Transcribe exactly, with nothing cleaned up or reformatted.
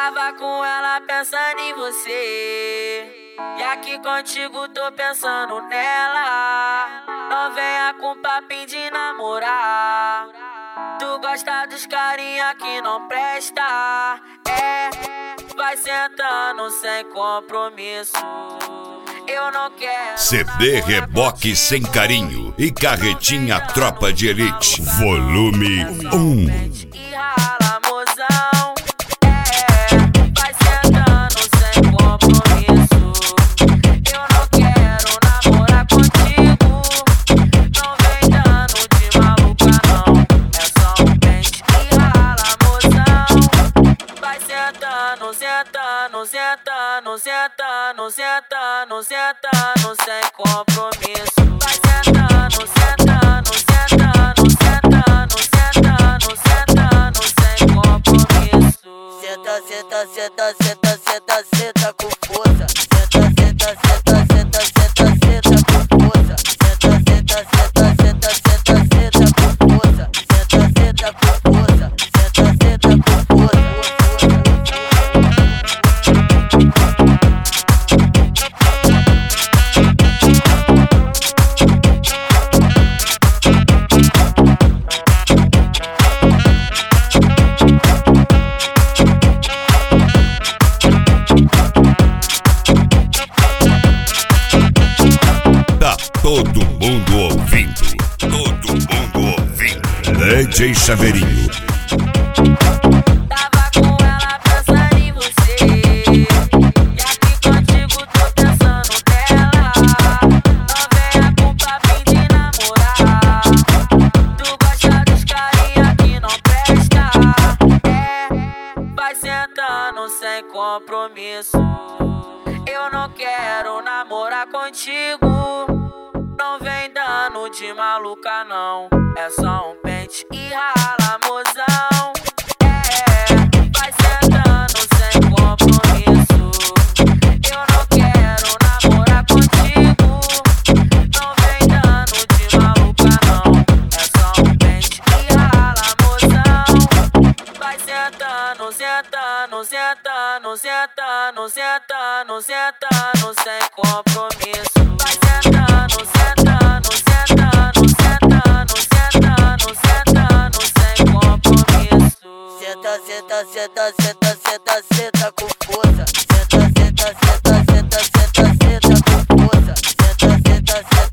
Tava com ela pensando em você, e aqui contigo tô pensando nela. Não venha com papinho de namorar, tu gosta dos carinha que não presta. É, vai sentando sem compromisso, eu não quero. C D Reboque Sem Carinho e Carretinha Tropa de Elite, volume um. E rala, mozão. É, vai sentando sem compromisso, eu não quero namorar contigo. Não vem dando de maluca não, é só um pente e rala, mozão. Vai sentando, sentando, sentando, sentando, sentando, sentando sem compromisso. Vai sentando, sentando, sentando, sentando, sentando, sentando sem compromisso. Senta, senta, senta, senta, senta, senta com força. Senta, senta, senta, senta, senta, senta com força. Senta, senta, senta, senta, senta, senta com força. Senta, senta com força. Senta, senta com força. Todo mundo ouvindo, todo mundo ouvindo. D J Chaveirinho. Tava com ela pensando em você, e aqui contigo tô pensando nela. Não venha com papinho de namorar, tu gosta dos carinha que não presta. É, vai sentando sem compromisso, eu não quero namorar contigo. Não vem dando de maluca não, é só um pente e rala, mozão. É, vai sentando sem compromisso, eu não quero namorar contigo. Não vem dando de maluca não, é só um pente e rala, mozão. Vai sentando, sentando, sentando, sentando, sentando, sentando sem compromisso. Vai sentando, sentando, sentando, sentando, sentando, sentando sem compromisso. Senta, senta, senta, senta, senta, senta com força. Senta, senta, senta, senta, senta, senta com força. Senta, senta, senta.